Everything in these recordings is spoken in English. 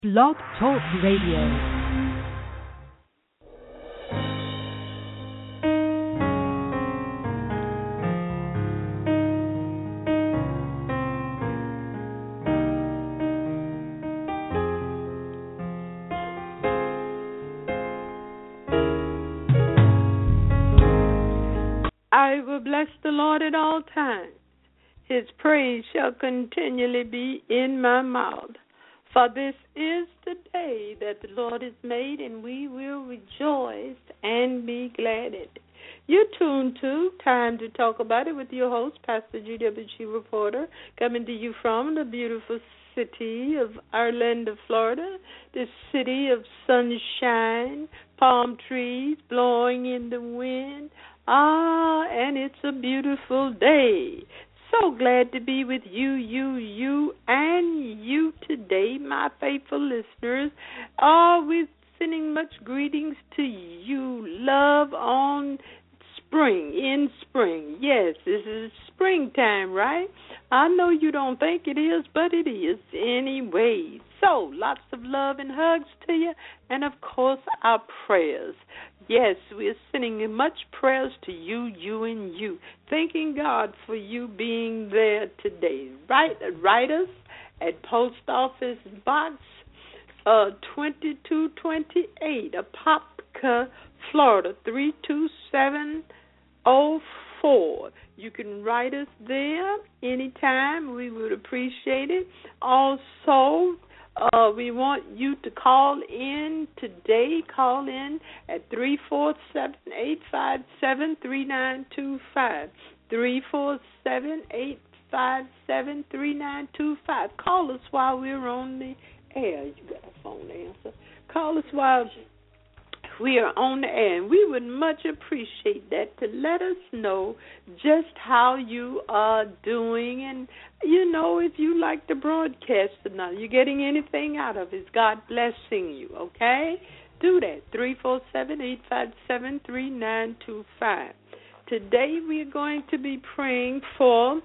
Blog Talk Radio. I will bless the Lord at all times. His praise shall continually be in my mouth. For this is the day that the Lord has made, and we will rejoice and be glad in it. You're tuned to Time to Talk About It with your host, Pastor G.W.G. Reporter, coming to you from the beautiful city of Orlando, Florida, the city of sunshine, palm trees blowing in the wind. And it's a beautiful day. So glad to be with you and you today, my faithful listeners. We're sending much greetings to you. Love on in spring. Yes, this is springtime, right? I know you don't think it is, but it is anyway. So, lots of love and hugs to you, and of course, our prayers. Yes, we're sending much prayers to you, and you. Thanking God for you being there today. Write us at Post Office Box 2228, Apopka, Florida, 32704. You can write us there anytime. We would appreciate it. Also, we want you to call in today. Call in at 347-857-3925. 347-857-3925. Call us while we're on the air. You got a phone to answer. Call us while we are on the air, and we would much appreciate that, to let us know just how you are doing, and if you like the broadcast or not, you're getting anything out of it. Is God blessing you, okay? Do that, 347-857-3925. Today we are going to be praying for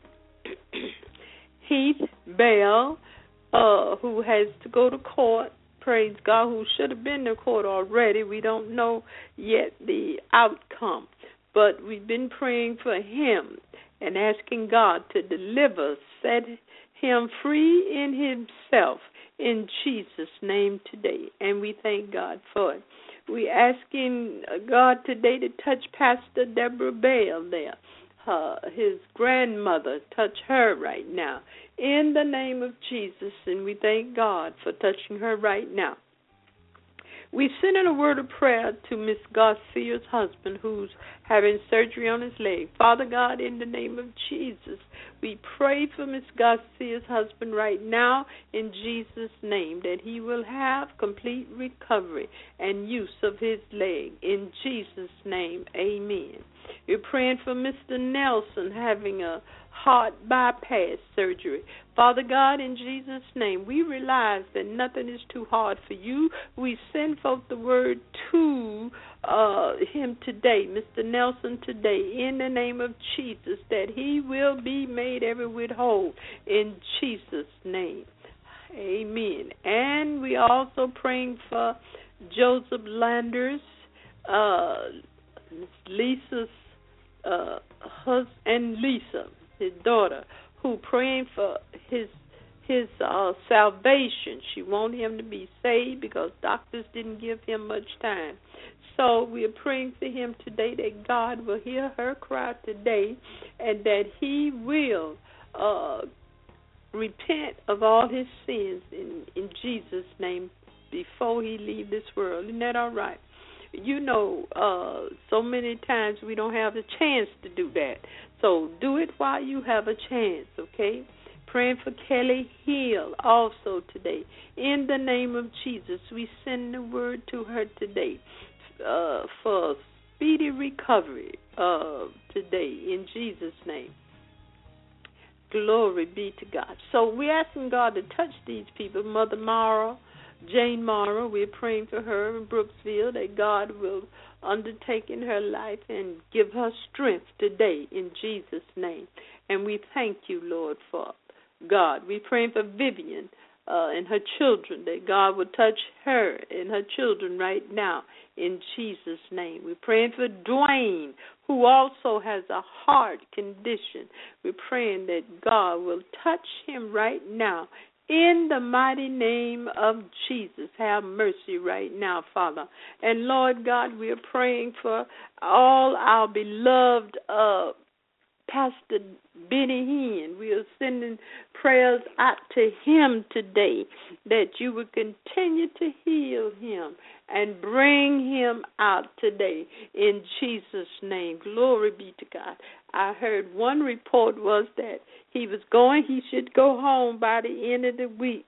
Heath Bell, who has to go to court. Praise God, who should have been to court already. We don't know yet the outcome, but we've been praying for him and asking God to deliver, set him free in himself in Jesus' name today, and we thank God for it. We're asking God today to touch Pastor Deborah Bell there. His grandmother, touch her right now in the name of Jesus, and we thank God for touching her right now. We send in a word of prayer to Miss Garcia's husband, who's having surgery on his leg. Father God, in the name of Jesus, we pray for Miss Garcia's husband right now in Jesus' name, that he will have complete recovery and use of his leg. In Jesus' name, amen. We're praying for Mr. Nelson having a heart bypass surgery. Father God, in Jesus' name, we realize that nothing is too hard for you. We send forth the word to him today, Mr. Nelson today, in the name of Jesus, that he will be made every whit whole in Jesus' name. Amen. And we are also praying for Joseph Landers, Lisa's and Lisa, his daughter, who praying for his salvation. She wanted him to be saved because doctors didn't give him much time. So we are praying for him today that God will hear her cry today, and that he will repent of all his sins in Jesus' name before he leave this world. Isn't that all right? So many times we don't have a chance to do that. So do it while you have a chance, okay? Praying for Kelly Hill also today. In the name of Jesus, we send the word to her today for speedy recovery today in Jesus' name. Glory be to God. So we're asking God to touch these people. Mother Mara, Jane Morrow, we're praying for her in Brooksville, that God will undertake in her life and give her strength today in Jesus' name. And we thank you, Lord, for God. We're praying for Vivian and her children, that God would touch her and her children right now in Jesus' name. We're praying for Dwayne, who also has a heart condition. We're praying that God will touch him right now in the mighty name of Jesus. Have mercy right now, Father. And Lord God, we are praying for all our beloved Pastor Benny Hinn. We are sending prayers out to him today, that you would continue to heal him and bring him out today in Jesus' name. Glory be to God. I heard one report was that he should go home by the end of the week,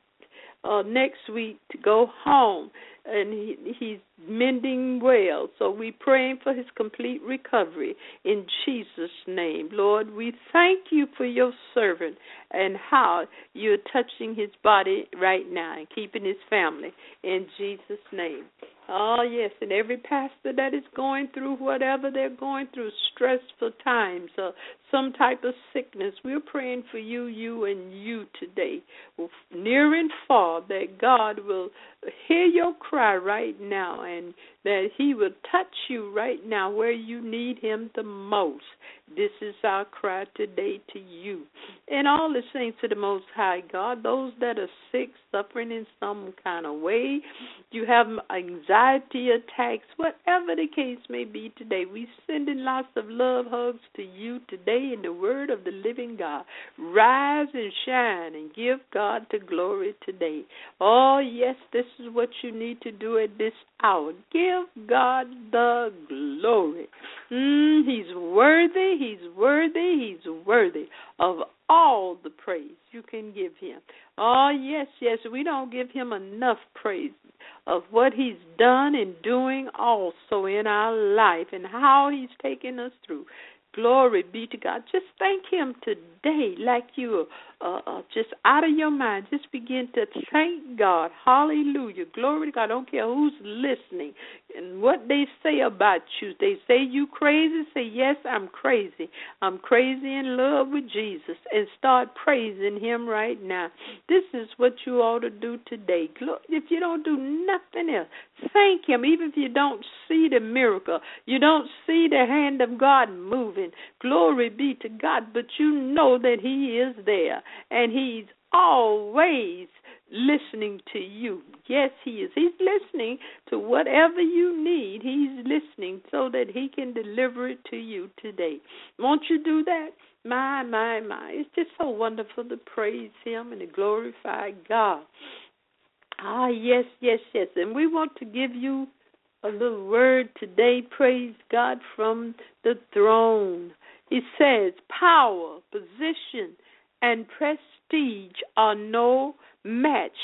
next week, to go home. And he's mending well. So we're praying for his complete recovery in Jesus' name. Lord, we thank you for your servant and how you're touching his body right now and keeping his family in Jesus' name. Oh, yes, and every pastor that is going through whatever they're going through, stressful times, some type of sickness, we're praying for you and you today, near and far, that God will hear your cry right now and that he will touch you right now where you need him the most. This is our cry today to you. And all the saints of the Most High God, those that are sick, suffering in some kind of way, you have anxiety attacks, whatever the case may be today, we sending lots of love hugs to you today in the word of the living God. Rise and shine and give God the glory today. Oh, yes, this is what you need to do at this hour. Give God the glory. He's worthy, he's worthy, he's worthy of all the praise you can give him. Oh, yes, we don't give him enough praise of what he's done and doing also in our life and how he's taken us through. Glory be to God. Just thank him today like you just out of your mind. Just begin to thank God. Hallelujah. Glory to God. I don't care who's listening and what they say about you. They say you crazy. Say, yes, I'm crazy. I'm crazy in love with Jesus. And start praising him right now. This is what you ought to do today. If you don't do nothing else, thank him. Even if you don't see the miracle, you don't see the hand of God moving. Glory be to God. But you know that he is there. And he's always listening to you. Yes, he is. He's listening to whatever you need. He's listening so that he can deliver it to you today. Won't you do that? My. It's just so wonderful to praise him and to glorify God. Ah, yes. And we want to give you a little word today, praise God, from the throne. It says, power, position, and prestige are no match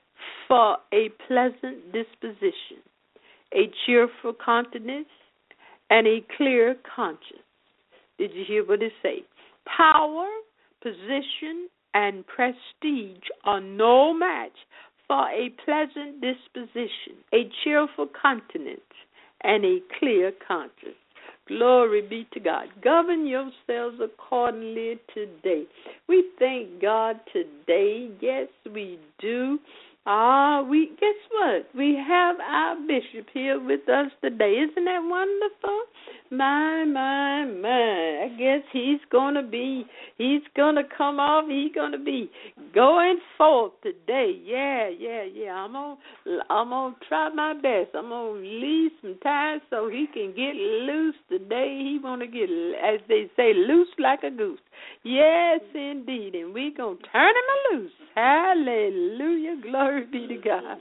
for a pleasant disposition, a cheerful countenance, and a clear conscience. Did you hear what it say? Power, position, and prestige are no match for a pleasant disposition, a cheerful countenance, and a clear conscience. Glory be to God. Govern yourselves accordingly today. We thank God today. Yes, we do. Guess what? We have our bishop here with us today. Isn't that wonderful? My. I guess he's going to come off. He's going to be going forth today. Yeah. I'm going to try my best. I'm going to leave some time so he can get loose today. He want to get, as they say, loose like a goose. Yes, indeed. And we're going to turn him loose. Hallelujah. Glory be to God.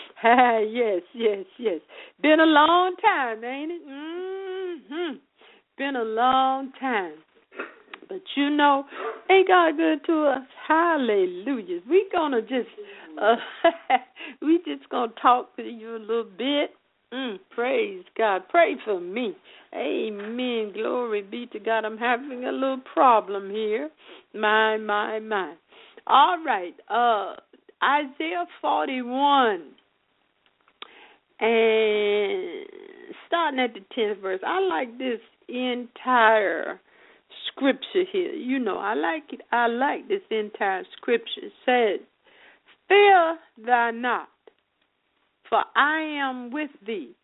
Yes. Been a long time, ain't it? Mm-hmm. Been a long time. But you know, ain't God good to us? Hallelujah. We're going to just, we just going to talk to you a little bit. Praise God. Pray for me. Amen. Glory be to God. I'm having a little problem here. My. All right. Isaiah 41. And starting at the 10th verse. I like this entire scripture here. You know, I like it. I like this entire scripture. It says, Fear thou not, for I am with thee.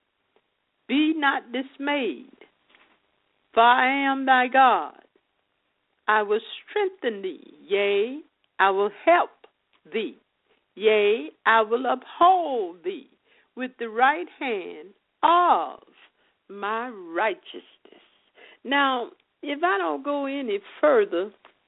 Be not dismayed, for I am thy God. I will strengthen thee, yea, I will help thee. Yea, I will uphold thee with the right hand of my righteousness. Now, if I don't go any further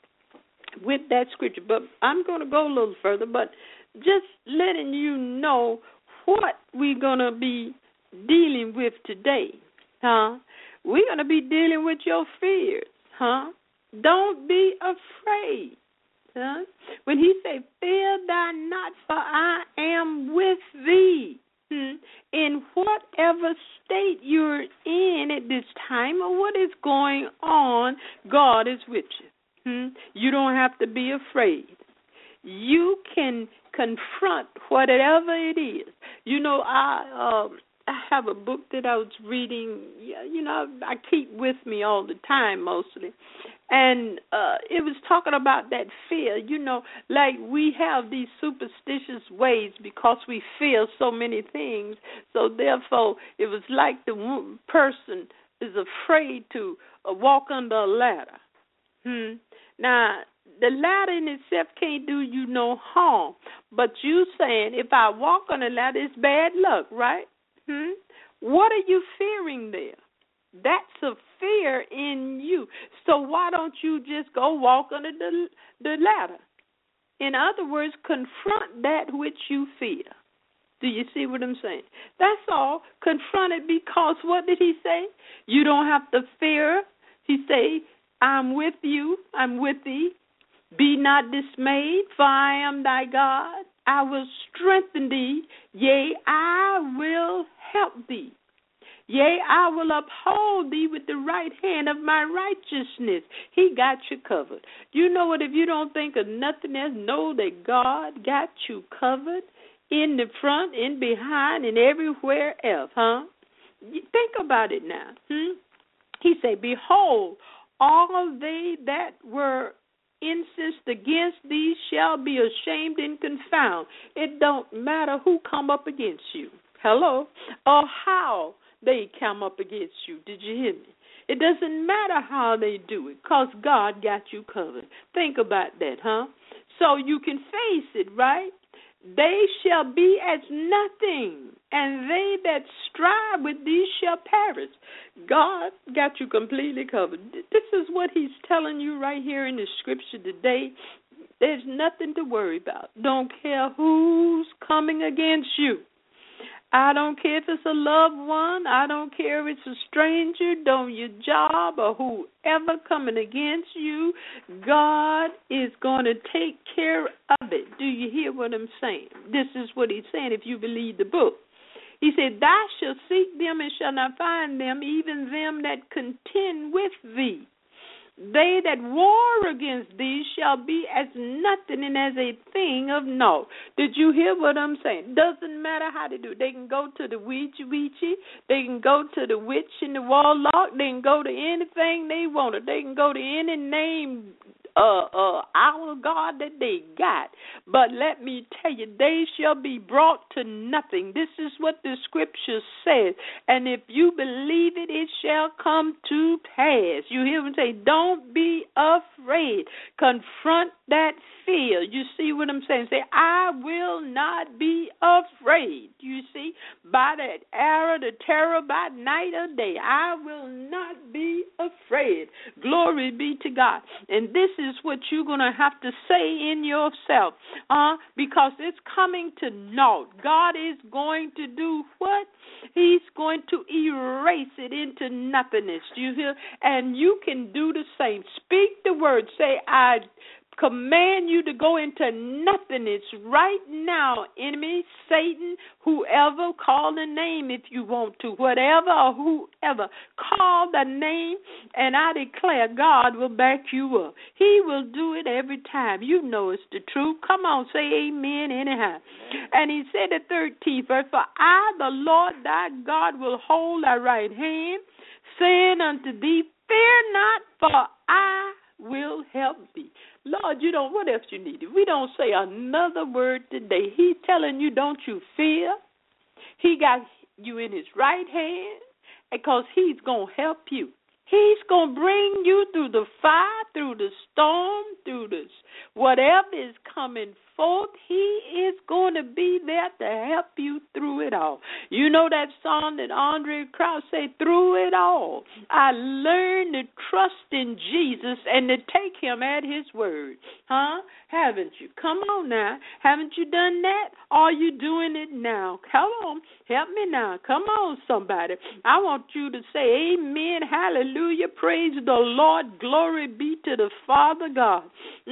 with that scripture, but I'm going to go a little further, but just letting you know what we're going to be dealing with today, huh? We're going to be dealing with your fears, huh? Don't be afraid, huh? When he say, fear thou not, for I am with thee. In whatever state you're in at this time or what is going on, God is with you. You don't have to be afraid. You can confront whatever it is. You know, I have a book that I was reading, you know, I keep with me all the time mostly. And it was talking about that fear, you know, like we have these superstitious ways because we fear so many things. So therefore, it was like the person is afraid to walk under a ladder. Now, the ladder in itself can't do you no harm. But you saying, if I walk on a ladder, it's bad luck, right? What are you fearing there? That's a fear in you. So why don't you just go walk under the ladder? In other words, confront that which you fear. Do you see what I'm saying? That's all. Confront it because what did he say? You don't have to fear. He say, I'm with you. I'm with thee. Be not dismayed, for I am thy God. I will strengthen thee. Yea, I will help thee. Yea, I will uphold thee with the right hand of my righteousness. He got you covered. You know what? If you don't think of nothing else, know that God got you covered in the front, in behind, and everywhere else, huh? Think about it now. He said, behold, all they that were incensed against thee shall be ashamed and confounded. It don't matter who come up against you. Hello? Or how they come up against you. Did you hear me? It doesn't matter how they do it because God got you covered. Think about that, huh? So you can face it, right? They shall be as nothing, and they that strive with thee shall perish. God got you completely covered. This is what he's telling you right here in the scripture today. There's nothing to worry about. Don't care who's coming against you. I don't care if it's a loved one. I don't care if it's a stranger, on your job, or whoever coming against you. God is going to take care of it. Do you hear what I'm saying? This is what he's saying if you believe the book. He said, thou shalt seek them and shalt not find them, even them that contend with thee. They that war against thee shall be as nothing and as a thing of naught. Did you hear what I'm saying? Doesn't matter how they do it. They can go to the Ouija, they can go to the witch and the warlock, they can go to anything they want. They can go to any name our God that they got. But let me tell you, they shall be brought to nothing. This is what the scripture says. And if you believe it, it shall come to pass. You hear me say, don't be afraid. Confront that fear. You see what I'm saying? Say, I will not be afraid. You see, by that arrow, the terror by night or day, I will not be afraid. Glory be to God. And this is what you're going to have to say in yourself, because it's coming to naught. God is going to do what? He's going to erase it into nothingness. You hear? And you can do the same. Speak the word. Say, I command you to go into nothingness right now, enemy, Satan, whoever, call the name if you want to, whatever or whoever, call the name, and I declare God will back you up. He will do it every time. You know it's the truth. Come on, say amen anyhow. And he said the 13th verse, for I, the Lord thy God, will hold thy right hand, saying unto thee, fear not, for I will help me. Lord, what else you need? If we don't say another word today, he's telling you, don't you fear. He got you in his right hand because he's going to help you. He's going to bring you through the fire, through the storm, through this whatever is coming forth. He is going to be there to help you through it all. You know that song that Andre Crouch say, through it all, I learned to trust in Jesus and to take him at his word. Huh? Haven't you? Come on now. Haven't you done that? Are you doing it now? Come on. Help me now. Come on, somebody. I want you to say amen, hallelujah, praise the Lord, glory be to the Father God.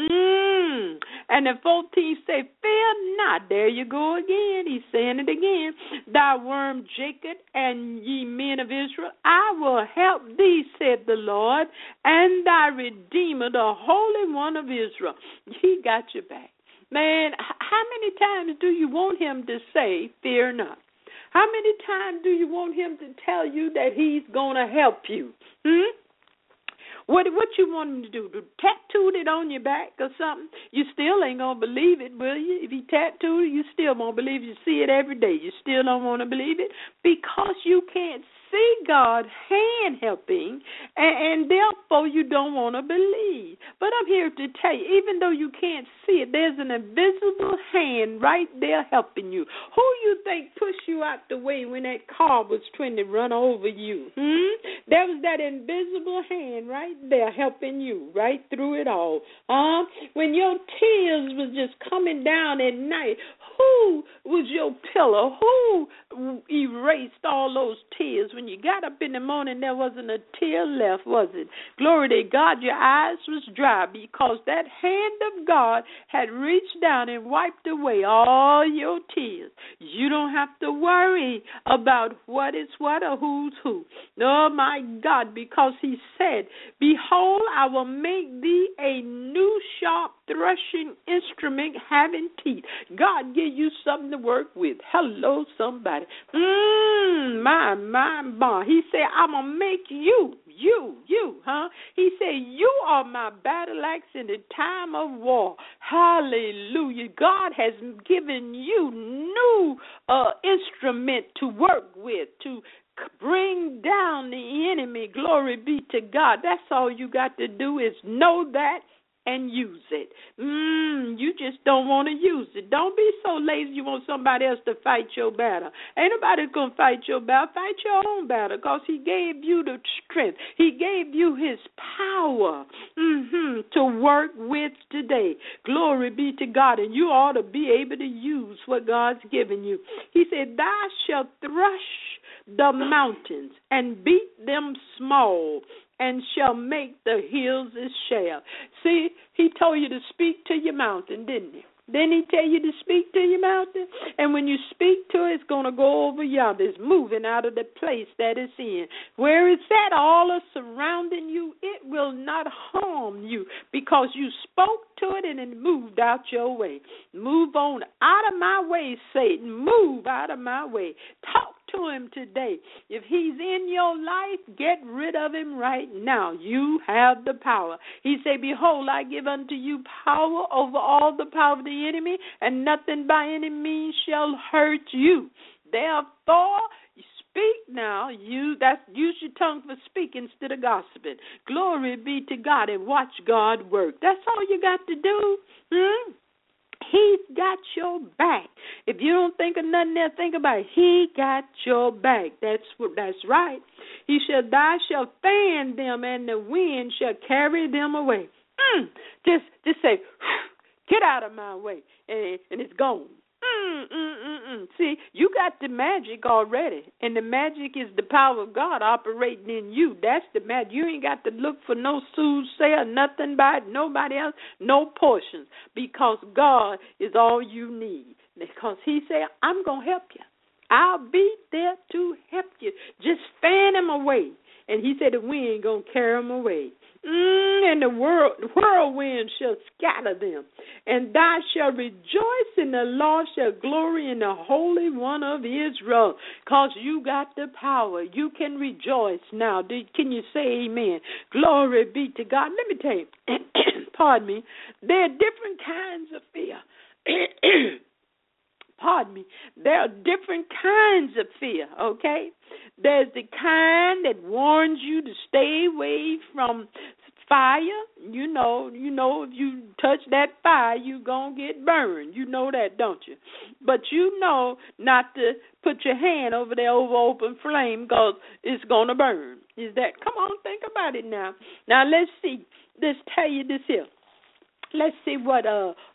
And the 14 say, fear not. There you go again. He's saying it again. Thy worm Jacob and ye men of Israel, I will help thee, said the Lord, and thy Redeemer, the Holy One of Israel. He got your back. Man, how many times do you want him to say, fear not? How many times do you want him to tell you that he's going to help you? What you want him to do? To tattoo it on your back or something? You still ain't going to believe it, will you? If he tattooed it, you still won't believe it. You see it every day. You still don't want to believe it because you can't see God's hand helping, and therefore you don't want to believe. But I'm here to tell you, even though you can't see it, there's an invisible hand right there helping you. Who you think pushed you out the way when that car was trying to run over you? There was that invisible hand right there helping you right through it all. When your tears was just coming down at night, who was your pillow? Who erased all those tears? When you got up in the morning, there wasn't a tear left, was it? Glory to God, your eyes was dry because that hand of God had reached down and wiped away all your tears. You don't have to worry about what is what or who's who. Oh, my God, because he said, behold, I will make thee a new sharp threshing instrument having teeth. God give you something to work with. Hello, somebody. My. He said, I'm going to make you. He said, you are my battle axe in the time of war. Hallelujah. God has given you new instrument to work with, to bring down the enemy. Glory be to God. That's all you got to do is know that and use it. You just don't want to use it. Don't be so lazy you want somebody else to fight your battle. Ain't nobody going to fight your battle. Fight your own battle because he gave you the strength. He gave you his power to work with today. Glory be to God. And you ought to be able to use what God's given you. He said, thou shalt thresh the mountains and beat them small, and shall make the hills as shale. See, he told you to speak to your mountain, didn't he? Didn't he tell you to speak to your mountain? And when you speak to it, it's going to go over yonder. It's moving out of the place that it's in. Where it's at, all is surrounding you. It will not harm you because you spoke to it and it moved out your way. Move on out of my way, Satan. Move out of my way. Talk to him today. If he's in your life, get rid of him right now. You have the power. He said, behold, I give unto you power over all the power of the enemy, and nothing by any means shall hurt you. Therefore, speak now. Use your tongue for speaking instead of gossiping. Glory be to God, and watch God work. That's all you got to do. He's got your back. If you don't think of nothing else, think about it. He got your back. That's right. He said, thou shalt fan them, and the wind shall carry them away. Just say, get out of my way, and it's gone. See, you got the magic already, and the magic is the power of God operating in you. That's the magic. You ain't got to look for no soothsayer, nothing by it, nobody else, no portions, because God is all you need. Because he said, I'm going to help you. I'll be there to help you. Just fan him away. And he said the wind going to carry him away. And the whirlwind shall scatter them. And thou shalt rejoice in the Lord, shall glory in the Holy One of Israel, because you got the power. You can rejoice now. Can you say amen? Glory be to God. Let me tell you, pardon me, there are different kinds of fear. Pardon me. There are different kinds of fear, okay? There's the kind that warns you to stay away from fire. You know, if you touch that fire, you're going to get burned. You know that, don't you? But you know not to put your hand over there over open flame because it's going to burn. Is that? Come on, think about it now. Now, let's see. Let's tell you this here. Let's see what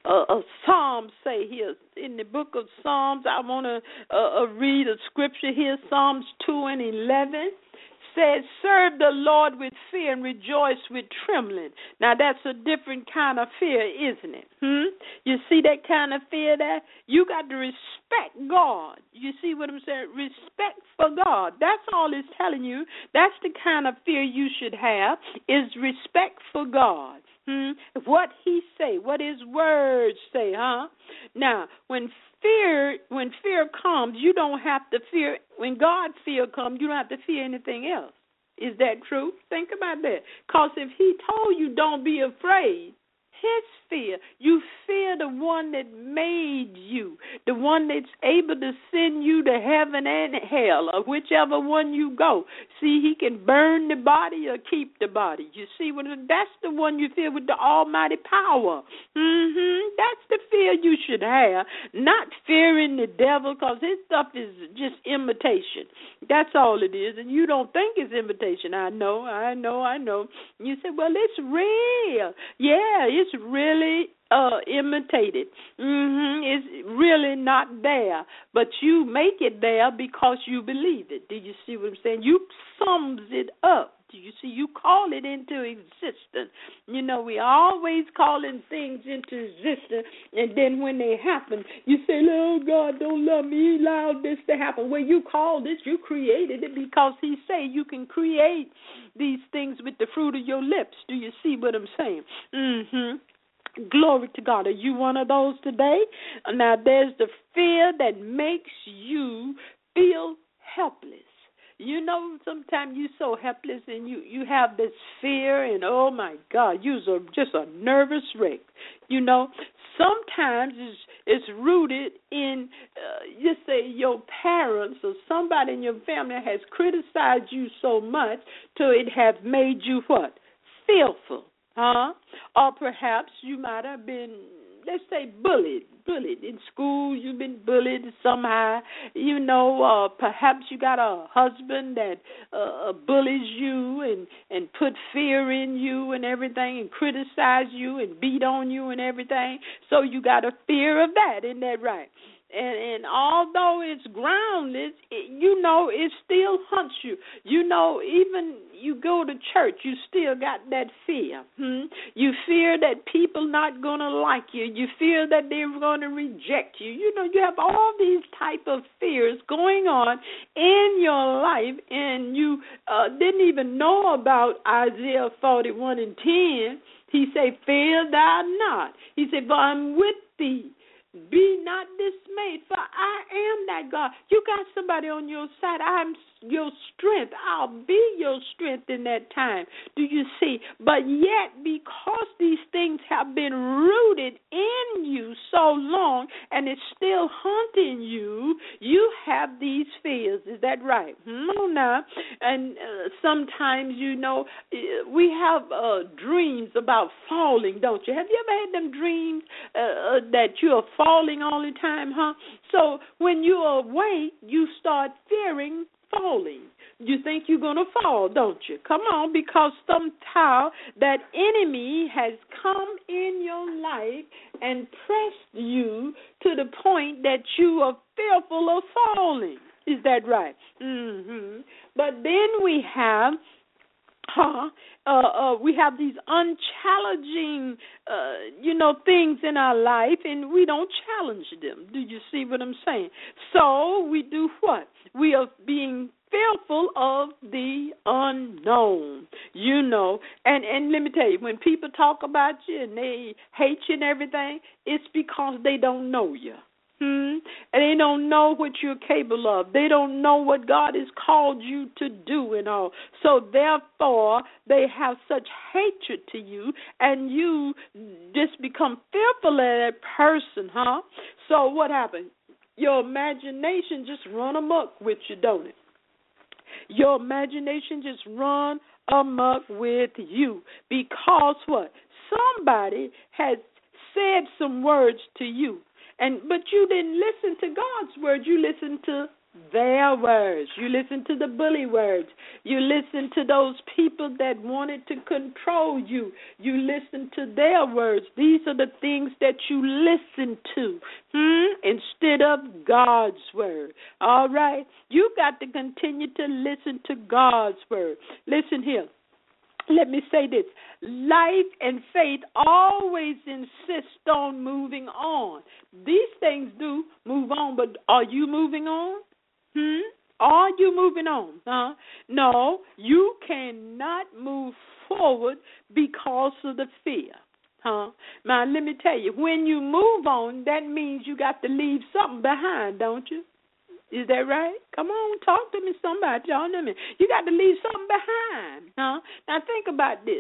Psalms say here. In the book of Psalms, I want to read a scripture here. Psalms 2:11 says, serve the Lord with fear and rejoice with trembling. Now, that's a different kind of fear, isn't it? You see that kind of fear there? You got to respect God. You see what I'm saying? Respect for God. That's all it's telling you. That's the kind of fear you should have, is respect for God. What he say, what his words say, Now, when fear comes, you don't have to fear. When God's fear comes, you don't have to fear anything else. Is that true? Think about that. Because if he told you don't be afraid, his fear, you fear the one that made you, the one that's able to send you to heaven and hell, or whichever one you go. See, he can burn the body or keep the body. You see, that's the one you fear with the almighty power. That's the fear you should have, not fearing the devil, because his stuff is just imitation. That's all it is, and you don't think it's imitation. I know. You say, well, it's real. Yeah, it's really imitated. It's really not there, but you make it there because you believe it. Do you see what I'm saying? You sums it up. Do you see? You call it into existence. You know, we always calling things into existence, and then when they happen, you say, oh, God, don't love me. He allowed this to happen. Well, you called it. You created it because he say you can create these things with the fruit of your lips. Do you see what I'm saying? Glory to God. Are you one of those today? Now, there's the fear that makes you feel helpless. You know, sometimes you're so helpless and you have this fear and, oh, my God, you're just a nervous wreck. You know, sometimes it's rooted in, just say, your parents or somebody in your family has criticized you so much till it has made you what? Fearful. Or perhaps you might have been, let's say, bullied in school. You've been bullied somehow. You know, perhaps you got a husband that bullies you and put fear in you and everything and criticize you and beat on you and everything. So you got a fear of that. Isn't that right? And although it's groundless, it still haunts you. You know, even you go to church, you still got that fear. You fear that people not going to like you. You fear that they're going to reject you. You know, you have all these type of fears going on in your life, and you didn't even know about Isaiah 41:10. He said, fear thou not. He said, for I'm with thee. Be not dismayed, for I am that God. You got somebody on your side. I'm your strength. I'll be your strength in that time. Do you see? But yet, because these things have been rooted in you so long and it's still haunting you, you have these fears. Is that right? No, now. And sometimes, you know, we have dreams about falling, don't you? Have you ever had them dreams that you are falling all the time, So when you are awake, you start fearing falling. You think you're going to fall, don't you? Come on, because somehow that enemy has come in your life and pressed you to the point that you are fearful of falling. Is that right? But then we have these unchallenging, things in our life, and we don't challenge them. Do you see what I'm saying? So we do what? We are being fearful of the unknown. You know, and let me tell you, when people talk about you and they hate you and everything, it's because they don't know you. And they don't know what you're capable of. They don't know what God has called you to do and all. So therefore, they have such hatred to you, and you just become fearful of that person, So what happened? Your imagination just run amok with you, don't it? Your imagination just run amok with you because what? Somebody has said some words to you. But you didn't listen to God's word. You listened to their words. You listened to the bully words. You listened to those people that wanted to control you. You listened to their words. These are the things that you listen to instead of God's word. All right? You got to continue to listen to God's word. Listen here. Let me say this. Life and faith always insist on moving on. These things do move on, but are you moving on? Are you moving on? No, you cannot move forward because of the fear. Now, let me tell you, when you move on, that means you got to leave something behind, don't you? Is that right? Come on, talk to me, somebody. Y'all know me. You got to leave something behind. Now think about this.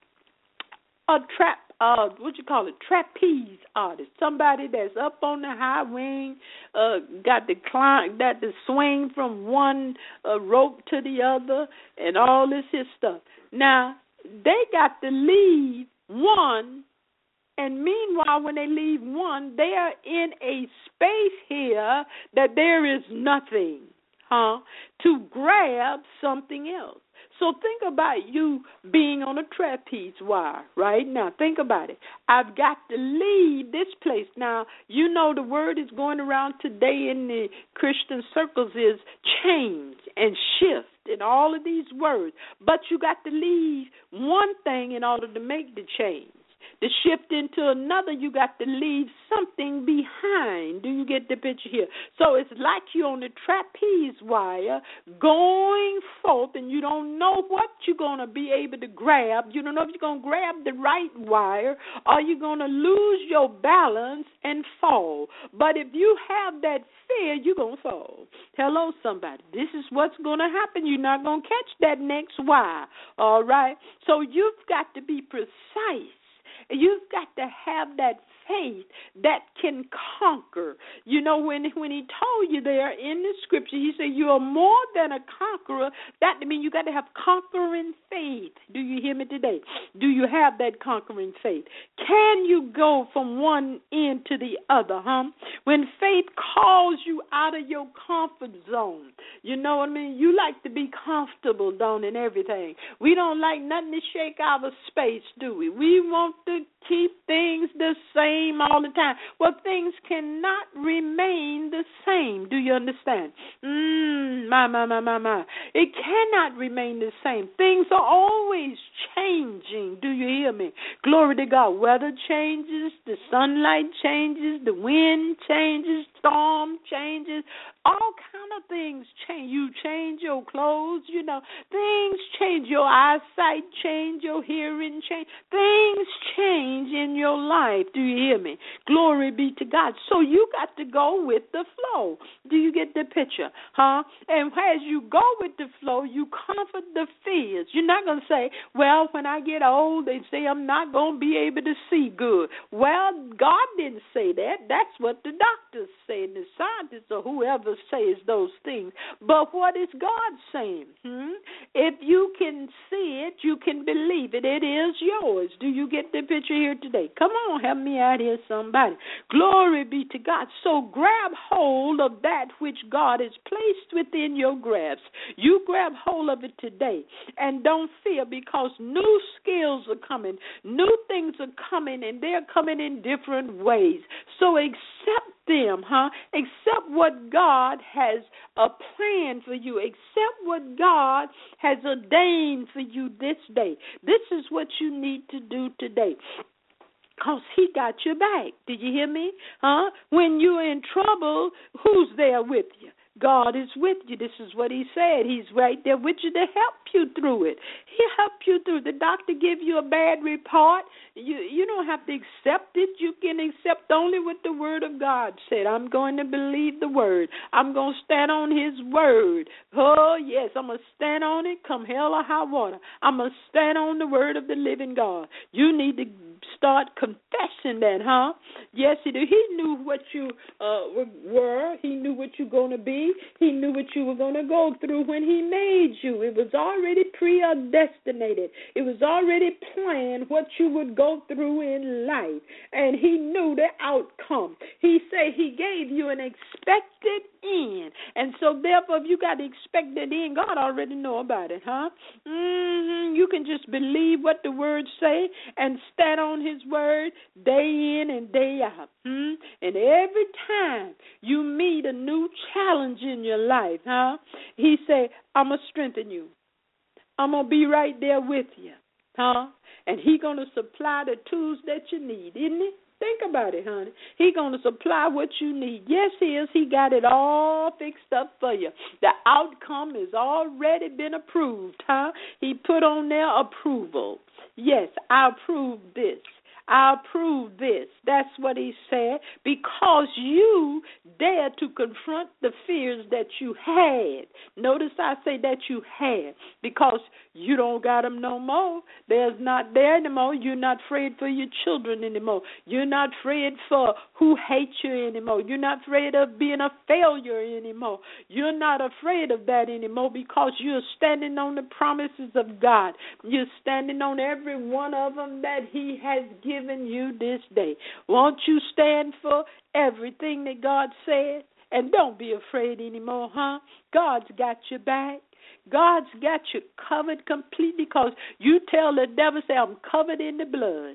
Trapeze artist, somebody that's up on the high wing, got to swing from one rope to the other, and all this here stuff. Now they got to leave one. And meanwhile, when they leave one, they are in a space here that there is nothing, to grab something else. So think about you being on a trapeze wire right now. Think about it. I've got to leave this place. Now, you know the word is going around today in the Christian circles is change and shift and all of these words. But you got to leave one thing in order to make the change. To shift into another, you got to leave something behind. Do you get the picture here? So it's like you're on the trapeze wire going forth, and you don't know what you're going to be able to grab. You don't know if you're going to grab the right wire or you're going to lose your balance and fall. But if you have that fear, you're going to fall. Hello, somebody. This is what's going to happen. You're not going to catch that next wire. All right? So you've got to be precise. You've got to have that faith that can conquer. You know, when he told you there in the scripture, he said you are more than a conqueror. That means you got to have conquering faith. Do you hear me today? Do you have that conquering faith? Can you go from one end to the other, When faith calls you out of your comfort zone, you know what I mean? You like to be comfortable, don't, in everything. We don't like nothing to shake our space, do we? We want to keep things the same all the time. Well, things cannot remain the same. Do you understand? My. It cannot remain the same. Things are always changing. Do you hear me? Glory to God. Weather changes, the sunlight changes, the wind changes, storm changes. All kind of things change. You change your clothes, you know. Things change. Your eyesight change, your hearing change. Things change in your life. Do you hear me? Glory be to God. So you got to go with the flow. Do you get the picture? And as you go with the flow, you comfort the fears. You're not going to say, well, when I get old, they say I'm not going to be able to see good. Well, God didn't say that. That's what the doctors say, and the scientists or whoever says those things. But what is God saying? If you can see it, you can believe it. It is yours. Do you get the picture here today? Come on, help me out here, somebody. Glory be to God. So grab hold of that which God has placed within your grasp. You grab hold of it today, and don't fear, because new skills are coming. New things are coming, and they're coming in different ways. So accept them, accept what God has planned for you. Accept what God has ordained for you this day. This is what you need to do today, because he got your back. Did you hear me? When you're in trouble, who's there with you? God is with you. This is what he said. He's right there with you to help you through it. He'll help you through. The doctor give you a bad report. You don't have to accept it. You can accept only what the word of God said. I'm going to believe the word. I'm going to stand on his word. Oh, yes, I'm going to stand on it come hell or high water. I'm going to stand on the word of the living God. You need to start confessing that, huh? Yes, he did. He knew what you were. He knew what you're going to be. He knew what you were going to go through when he made you. It was already predestinated. It was already planned what you would go through in life. And he knew the outcome. He said he gave you an expected end. And so, therefore, if you got the expected end, God already know about it, huh? You can just believe what the words say and stand on his word day in and day out. And every time you meet a new challenge in your life, he say, I'm going to strengthen you. I'm going to be right there with you, and he going to supply the tools that you need, isn't he? Think about it, honey. He going to supply what you need. Yes, he is. He got it all fixed up for you. The outcome has already been approved, He put on their approval. Yes, I approve this. I approve this. That's what he said. Because you dare to confront the fears that you had. Notice I say that you had. Because you don't got them no more. There's not there anymore. You're not afraid for your children anymore. You're not afraid for who hate you anymore. You're not afraid of being a failure anymore. You're not afraid of that anymore because you're standing on the promises of God. You're standing on every one of them that he has given you this day. Won't you stand for everything that God said? And don't be afraid anymore, God's got your back. God's got you covered completely because you tell the devil, say, I'm covered in the blood.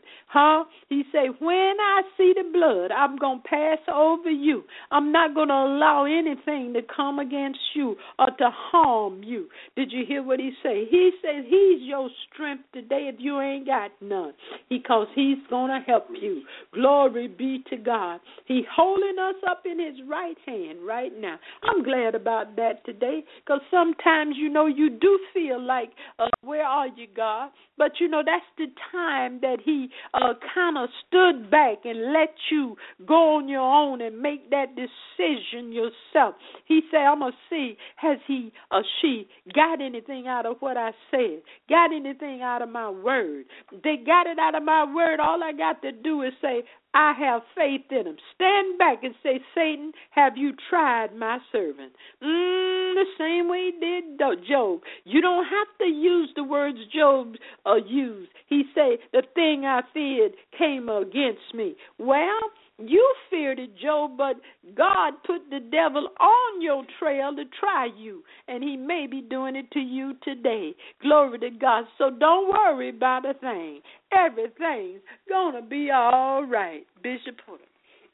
He say, when I see the blood, I'm going to pass over you. I'm not going to allow anything to come against you or to harm you. Did you hear what he say? He says he's your strength today if you ain't got none because he's going to help you. Glory be to God. He's holding us up in his right hand right now. I'm glad about that today because sometimes, you do feel like, where are you, God? But, that's the time that he kind of stood back and let you go on your own and make that decision yourself. He said, I'm going to see, has he or she got anything out of what I said? Got anything out of my word? They got it out of my word. All I got to do is say, I have faith in him. Stand back and say, Satan, have you tried my servant? The same way he did Job. You don't have to use the words Job used. He said, the thing I feared came against me. Well, you feared it, Job, but God put the devil on your trail to try you, and he may be doing it to you today. Glory to God. So don't worry about a thing. Everything's going to be all right. Bishop Porter.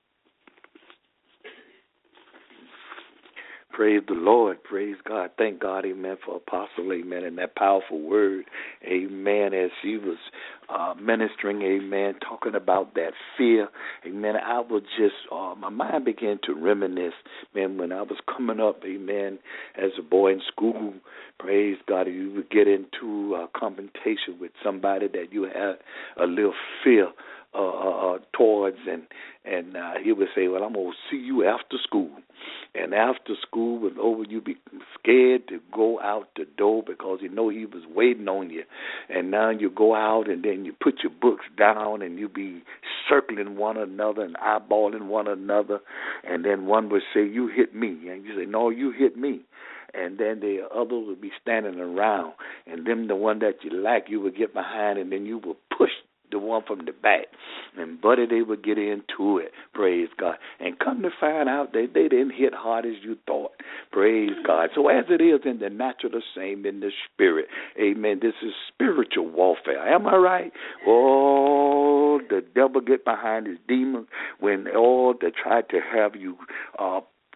Praise the Lord. Praise God. Thank God, amen, for Apostle, amen, and that powerful word, amen, as she was ministering, amen, talking about that fear, amen. I was just, my mind began to reminisce, man, when I was coming up, amen, as a boy in school, praise God, you would get into a confrontation with somebody that you had a little fear towards, and he would say, well, I'm going to see you after school. And after school was over, you'd be scared to go out the door because you know he was waiting on you. And now you go out and then you put your books down and you be circling one another and eyeballing one another. And then one would say, you hit me. And you say, no, you hit me. And then the others would be standing around. And then the one that you like, you would get behind and then you would push the one from the back. And buddy, they would get into it, praise God. And come to find out they didn't hit hard as you thought, praise God. So as it is in the natural, the same in the spirit. Amen. This is spiritual warfare. Am I right? Oh, the devil get behind his demons when they try to have you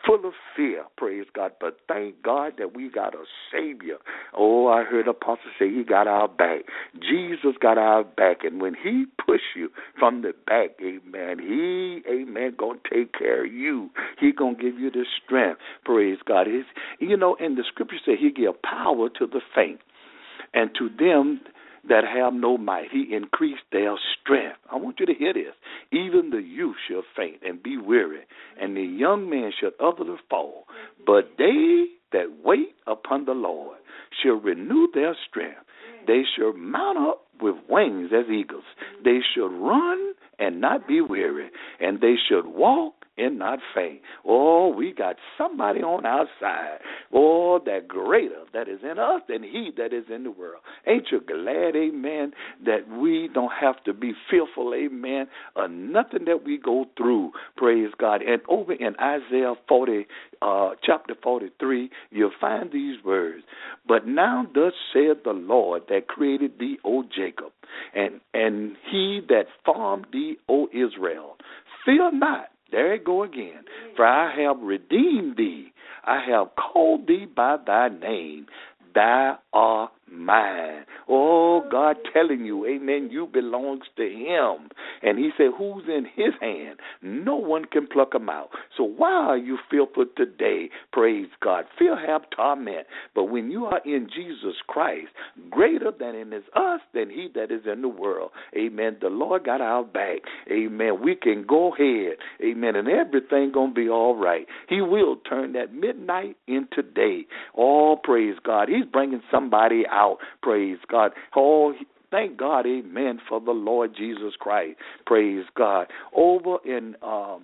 full of fear, praise God. But thank God that we got a Savior. Oh, I heard Apostle say he got our back. Jesus got our back. And when he push you from the back, amen, he, amen, going to take care of you. He going to give you the strength, praise God. You know, and the scripture said he give power to the faint, and to them that have no might, he increased their strength. I want you to hear this. Even the youth shall faint and be weary, and the young men shall utterly fall. But they that wait upon the Lord shall renew their strength. They shall mount up with wings as eagles. They shall run and not be weary, and they shall walk and not faint. Oh, we got somebody on our side. Oh, that greater that is in us than he that is in the world. Ain't you glad, amen, that we don't have to be fearful, amen, of nothing that we go through, praise God. And over in Isaiah 40, chapter 43, you'll find these words. But now thus saith the Lord that created thee, O Jacob, and he that formed thee, O Israel. Fear not. There it go again. For I have redeemed thee. I have called thee by thy name. Thou art mine. Oh, God telling you, amen, you belongs to him. And he said, who's in his hand? No one can pluck him out. So why are you fearful today? Praise God. Fear have torment. But when you are in Jesus Christ, greater than in is us than he that is in the world. Amen. The Lord got our back. Amen. We can go ahead. Amen. And everything going to be all right. He will turn that midnight into day. Oh, praise God. He's bringing somebody out. Praise God. Oh, thank God, amen, for the Lord Jesus Christ. Praise God. Over in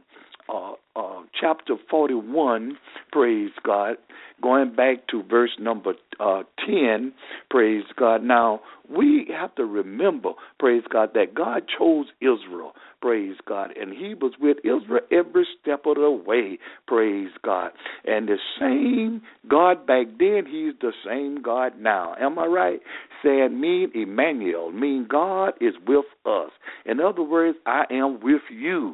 chapter 41, praise God, going back to verse number 10, praise God. Now, we have to remember, praise God, that God chose Israel, praise God, and he was with Israel every step of the way, praise God. And the same God back then, he's the same God now. Am I right? Saying mean Emmanuel, mean God is with us. In other words, I am with you.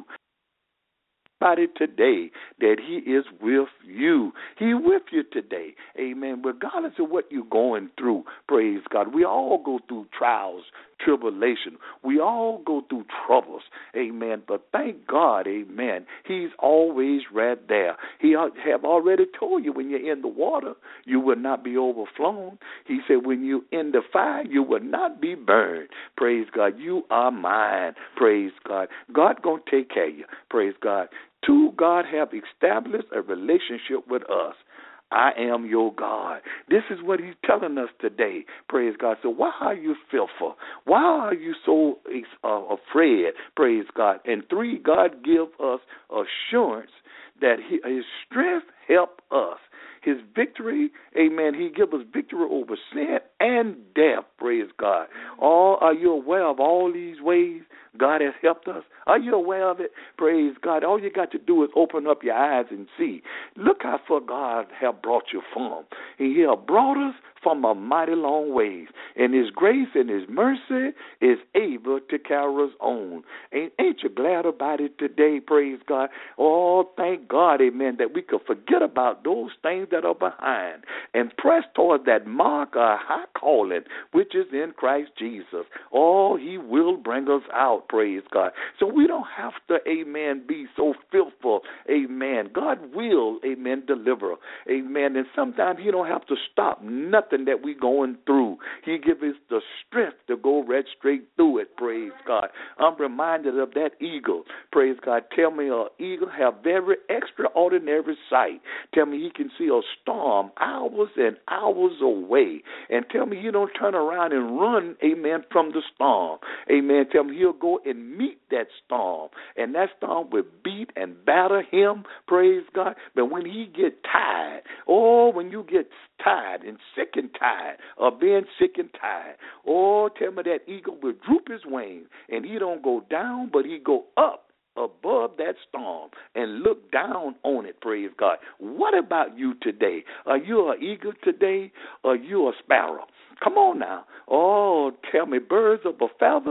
Today that he is with you. He with you today. Amen. Regardless of what you're going through, praise God. We all go through trials, tribulation. We all go through troubles. Amen. But thank God, amen, he's always right there. He have already told you when you're in the water, you will not be overflown. He said when you're in the fire, you will not be burned. Praise God. You are mine. Praise God. God going to take care of you. Praise God. Two, God have established a relationship with us. I am your God. This is what he's telling us today. Praise God. So why are you fearful? Why are you so afraid? Praise God. And three, God give us assurance that his strength help us. His victory, amen, he give us victory over sin and death, praise God. Are you aware of all these ways God has helped us? Are you aware of it? Praise God. All you got to do is open up your eyes and see. Look how far God have brought you from. He have brought us from a mighty long ways. And his grace and his mercy is able to carry us on. Ain't you glad about it today? Praise God. Oh, thank God, amen, that we could forget about those things that are behind and press toward that mark of high calling, which is in Christ Jesus. Oh, he will bring us out, praise God. So we don't have to, amen, be so fearful, amen. God will, amen, deliver, amen. And sometimes he don't have to stop nothing that we going through. He gives us the strength to go right straight through it, praise God. I'm reminded of that eagle, praise God. Tell me an eagle have very extraordinary sight. Tell me he can see a storm hours and hours away. And tell me he don't turn around and run, amen, from the storm. Amen. Tell me he'll go and meet that storm. And that storm will beat and batter him, praise God. But when he get tired, when you get tired and sick and tired of being sick and tired, tell me that eagle will droop his wings and he don't go down, but he go up above that storm and look down on it, praise God. What about you today? Are you an eagle today or are you a sparrow? Come on now. Tell me, birds of a feather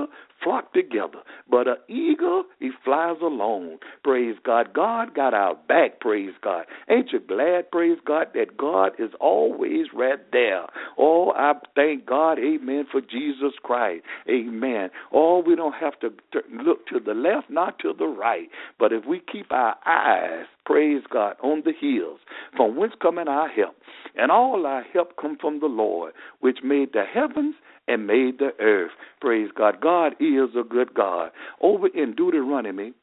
flock together. But an eagle, he flies alone. Praise God. God got our back, praise God. Ain't you glad, praise God, that God is always right there? Oh, I thank God, amen, for Jesus Christ. Amen. Oh, we don't have to look to the left, not to the right. But if we keep our eyes, praise God, on the hills, from whence cometh our help. And all our help come from the Lord, which made the heavens and made the earth. Praise God. God is a good God. Over in Deuteronomy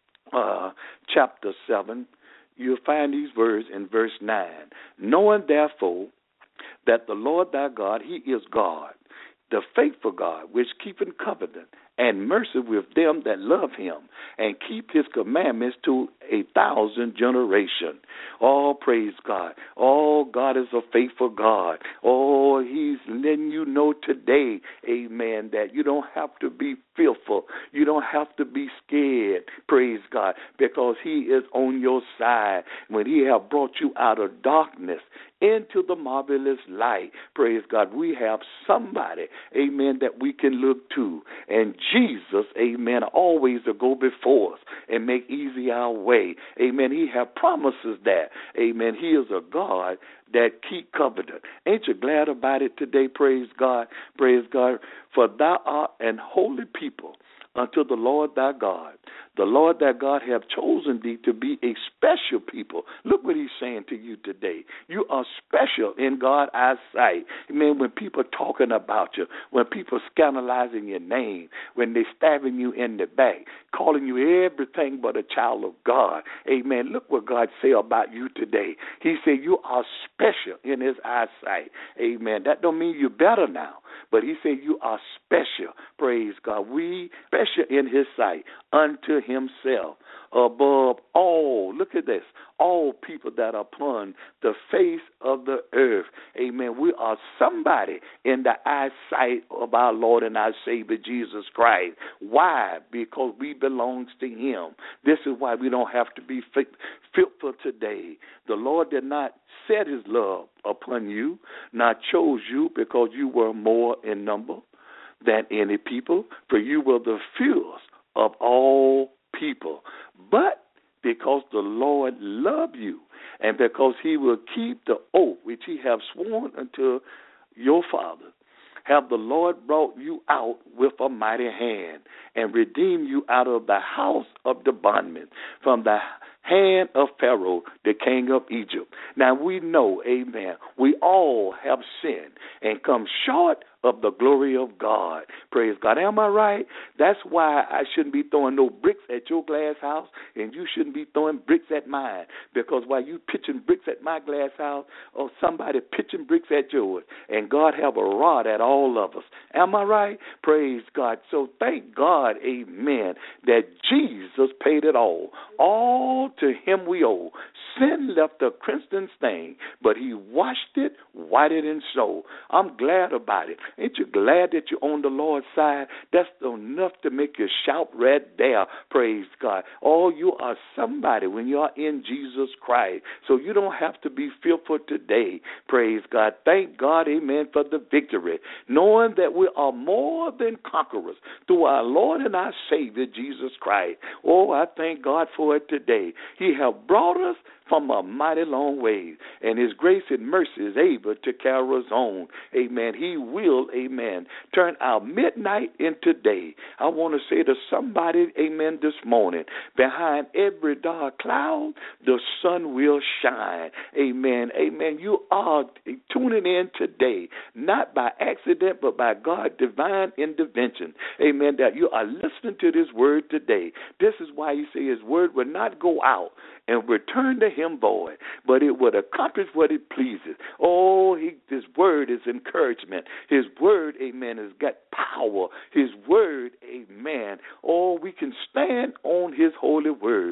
chapter 7, you'll find these words in verse 9. Knowing therefore that the Lord thy God, he is God, the faithful God, which keepeth covenant and mercy with them that love him, and keep his commandments to 1,000 generations. Oh, praise God. Oh, God is a faithful God. Oh, he's letting you know today, amen, that you don't have to be fearful. You don't have to be scared, praise God, because he is on your side. When he have brought you out of darkness into the marvelous light, praise God, we have somebody, amen, that we can look to. And Jesus, amen, always will go before us and make easy our way. Amen. He have promises that, amen, he is a God that keep covenant. Ain't you glad about it today? Praise God. Praise God. For thou art an holy people unto the Lord thy God. The Lord thy God have chosen thee to be a special people. Look what he's saying to you today. You are special in God's eyesight. Amen. When people talking about you, when people scandalizing your name, when they stabbing you in the back, calling you everything but a child of God. Amen. Look what God say about you today. He said you are special in his eyesight. Amen. That don't mean you're better now, but he said you are special. Praise God. We special in his sight unto himself above all, look at this, all people that are upon the face of the earth. Amen. We are somebody in the eyesight of our Lord and our Savior Jesus Christ. Why? Because we belong to him. This is why we don't have to be fearful today. The Lord did not set his love upon you, not chose you because you were more in number than any people, for you were the fewest of all people. But because the Lord loved you, and because he will keep the oath which he have sworn unto your father, have the Lord brought you out with a mighty hand, and redeemed you out of the house of the bondman, from the hand of Pharaoh, the king of Egypt. Now we know, amen, we all have sinned and come short of the glory of God. Praise God. Am I right? That's why I shouldn't be throwing no bricks at your glass house, and you shouldn't be throwing bricks at mine. Because while you pitching bricks at my glass house, or somebody pitching bricks at yours, and God have a rod at all of us. Am I right? Praise God. So thank God, amen, that Jesus paid it all. All to him we owe. Sin left a crimson stain, but he washed it whiter than snow. I'm glad about it. Ain't you glad that you're on the Lord's side? That's enough to make you shout right there. Praise God. Oh, you are somebody when you are in Jesus Christ. So you don't have to be fearful today. Praise God. Thank God, amen, for the victory. Knowing that we are more than conquerors through our Lord and our Savior, Jesus Christ. Oh, I thank God for it today. He have brought us from a mighty long way, and his grace and mercy is able to carry us on. Amen. He will, amen, turn our midnight into day. I want to say to somebody, amen, this morning, behind every dark cloud, the sun will shine. Amen. Amen. You are tuning in today, not by accident, but by God's divine intervention. Amen. That you are listening to this word today. This is why he says his word will not go out and return to him void, but it would accomplish what it pleases. Oh, his word is encouragement. His word, amen, has got power. His word, amen. Oh, we can stand on his holy word.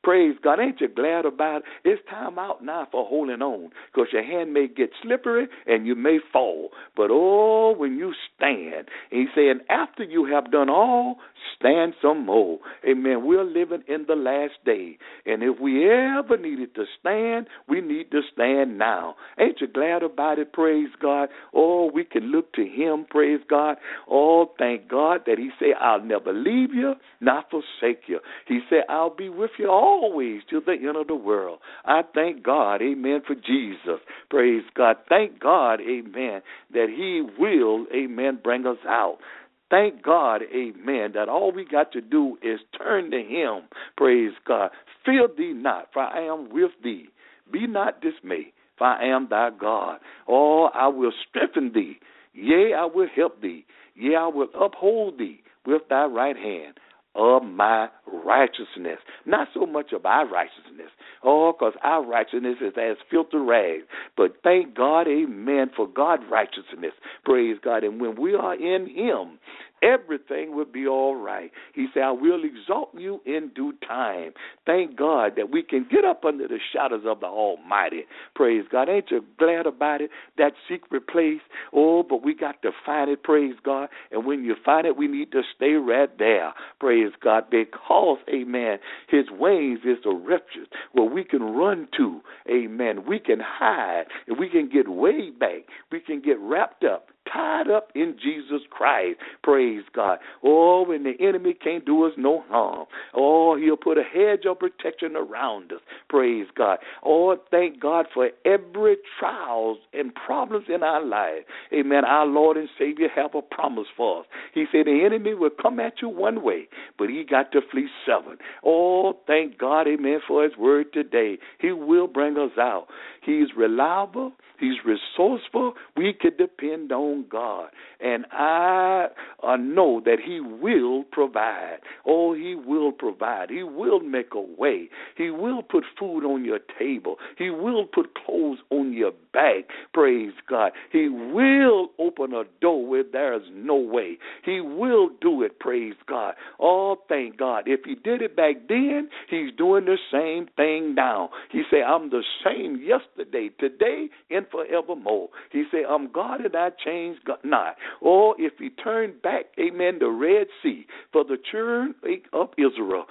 Praise God. Ain't you glad about it? It's time out now for holding on, because your hand may get slippery and you may fall. But, oh, when you stand, and he said, after you have done all, stand some more. Amen. We're living in the last day. And if we ever needed to stand, we need to stand now. Ain't you glad about it? Praise God. Oh, we can look to him. Praise God. Oh, thank God that he said, I'll never leave you, not forsake you. He said, I'll be with you always till the end of the world. I thank God, amen, for Jesus. Praise God. Thank God, amen, that he will, amen, bring us out. Thank God, amen, that all we got to do is turn to him. Praise God. Fear thee not, for I am with thee. Be not dismayed, for I am thy God. Oh, I will strengthen thee. Yea, I will help thee. Yea, I will uphold thee with thy right hand of my righteousness. Not so much of our righteousness. Oh, because our righteousness is as filthy rags. But thank God, amen, for God's righteousness. Praise God. And when we are in him, everything will be all right. He said, I will exalt you in due time. Thank God that we can get up under the shadows of the Almighty. Praise God. Ain't you glad about it? That secret place. Oh, but we got to find it. Praise God. And when you find it, we need to stay right there. Praise God. Because, amen, his wings is a refuge where we can run to. Amen. We can hide and we can get way back. We can get wrapped up, tied up in Jesus Christ. Praise God. Oh, and the enemy can't do us no harm. Oh, he'll put a hedge of protection around us. Praise God. Oh, thank God for every trials and problems in our life. Amen. Our Lord and Savior have a promise for us. He said the enemy will come at you one way, but he got to flee seven. Oh, thank God, amen, for his word today. He will bring us out. He's reliable. He's resourceful. We can depend on God. And I know that he will provide. Oh, he will provide. He will make a way. He will put food on your table. He will put clothes on your back. Praise God. He will open a door where there's no way. He will do it. Praise God. Oh, thank God. If he did it back then, he's doing the same thing now. He said, I'm the same yesterday, today, and forevermore. He said, I'm God and I change not. Or if he turned back, amen, the Red Sea for the children of Israel,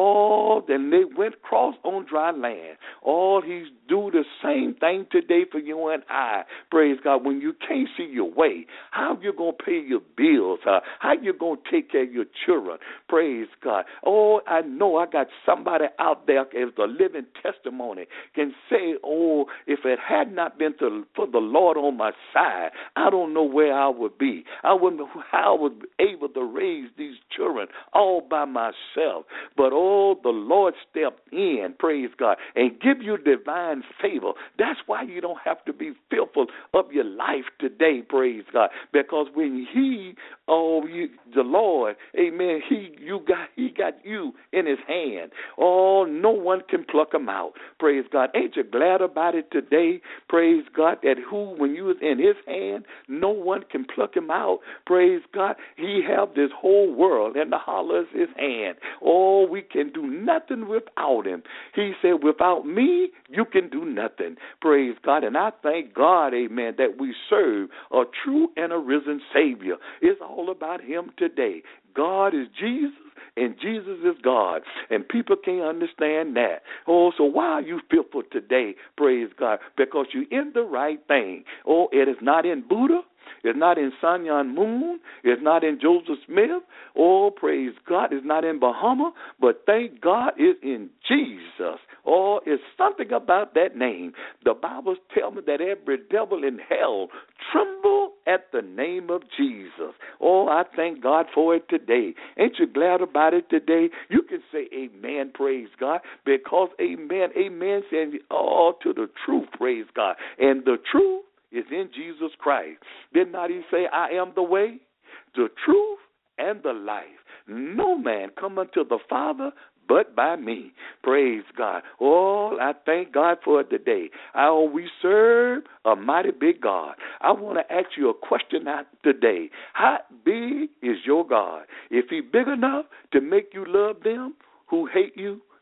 oh, then they went across on dry land. Oh, he's do the same thing today for you and I. Praise God. When you can't see your way, how you going to pay your bills? How you going to take care of your children? Praise God. Oh, I know I got somebody out there as a living testimony can say, oh, if it had not been for the Lord on my side, I don't know where I would be. I wouldn't know how I would be able to raise these children all by myself. But, oh, the Lord stepped in, praise God, and give you divine favor. That's why you don't have to be fearful of your life today, praise God, because when the Lord, amen, he got you in his hand. Oh, no one can pluck him out, praise God. Ain't you glad about it today, praise God, that when you was in his hand, no one can pluck him out, praise God. He have this whole world in the hollow of his hand. Oh, we can do nothing without him. He said, without me, you can do nothing, praise God. And I thank God, amen, that we serve a true and a risen Savior. It's all about him today. God is Jesus, and Jesus is God, and people can't understand that. Oh, so why are you fearful today, praise God? Because you're in the right thing. Oh, it is not in Buddha. It's not in Sun Myung Moon. It's not in Joseph Smith. Oh, praise God. It's not in Bahama. But thank God it's in Jesus. Oh, it's something about that name. The Bible tells me that every devil in hell tremble at the name of Jesus. Oh, I thank God for it today. Ain't you glad about it today? You can say amen, praise God, because amen saying all to the truth, praise God. And the truth is in Jesus Christ. Did not he say, I am the way, the truth, and the life? No man come unto the Father but by me. Praise God. Oh, I thank God for it today. We serve a mighty big God. I want to ask you a question today. How big is your God? If he's big enough to make you love them who hate you,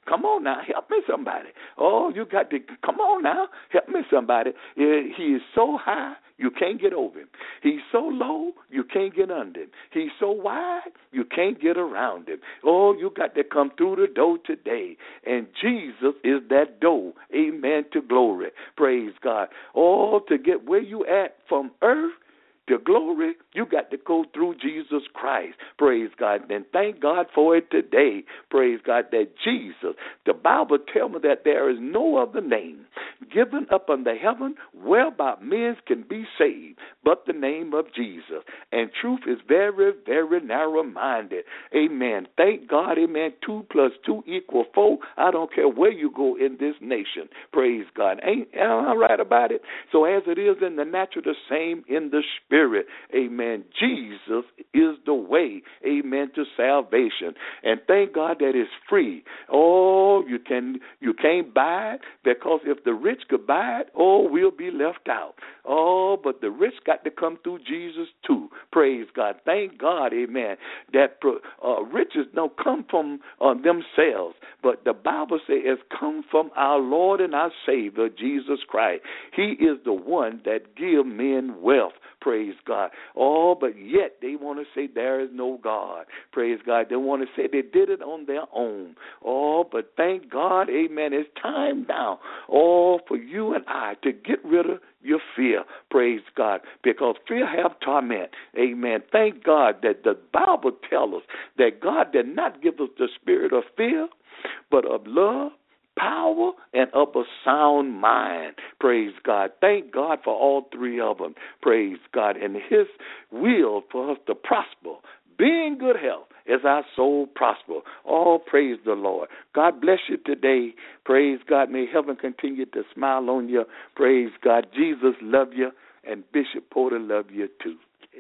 Come on now, help me somebody. Oh, you got to, come on now, help me somebody. He is so high, you can't get over him. He's so low, you can't get under him. He's so wide, you can't get around him. Oh, you got to come through the door today. And Jesus is that door. Amen to glory. Praise God. Oh, to get where you at from earth to glory, you got to go through Jesus Christ. Praise God. And thank God for it today. Praise God that Jesus, the Bible tells me that there is no other name given up under heaven whereby men can be saved but the name of Jesus. And truth is very, very narrow-minded. Amen. Thank God, amen. 2 + 2 = 4. I don't care where you go in this nation. Praise God. Ain't I right about it? So as it is in the natural, the same in the spirit. Amen. Jesus is the way, amen, to salvation. And thank God that it's free. Oh, you can't buy it, because if the rich could buy it, oh, we'll be left out. Oh, but the rich got to come through Jesus too. Praise God. Thank God, amen, that riches don't come from themselves, but the Bible says it's come from our Lord and our Savior, Jesus Christ. He is the one that gives men wealth. Praise God. Oh, but yet they want to say there is no God. Praise God. They want to say they did it on their own. Oh, but thank God, amen, it's time now, oh, for you and I to get rid of your fear. Praise God. Because fear have torment. Amen. Thank God that the Bible tells us that God did not give us the spirit of fear, but of love, power, and of a sound mind. Praise God. Thank God for all three of them. Praise God. And his will for us to prosper, be in good health as our soul prosper. All praise the Lord. God bless you today. Praise God. May heaven continue to smile on you. Praise God. Jesus love you, and Bishop Porter love you too.